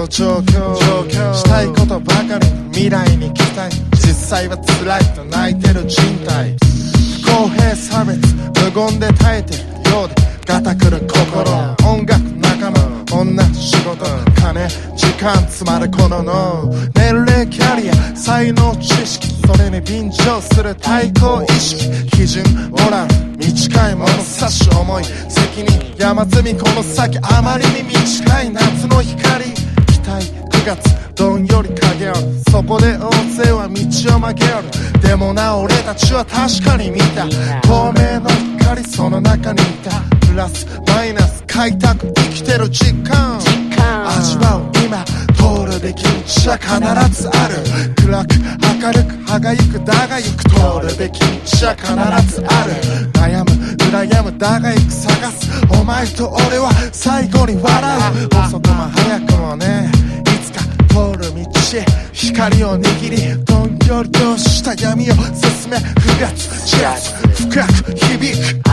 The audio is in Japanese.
上京したいことばかり、未来に期待、実際は辛いと泣いてる人体、不公平差別無言で耐えてるようでガタくる心、音楽仲間女仕事金時間詰まるこの脳、年齢キャリア才能知識、それに便乗する対抗意識、基準モラル短いもの差し思い責任山積みこの先、あまりに短い夏の光、期待9月どんより影よる、そこで大勢は道を曲げよる、でもな俺たちは確かに見た透明の光、その中にいたプラスマイナス開拓生きてる実感味わう今、通るべき道は必ずある、暗く明るく歯がゆくだがゆく、通るべき道は必ずある、悩む羨むだがゆく探す、お前と俺は最後に笑う、遅くも早くもね、いつか通る道へ光を握り、どんよりとした闇を進め、不月散らす深く響く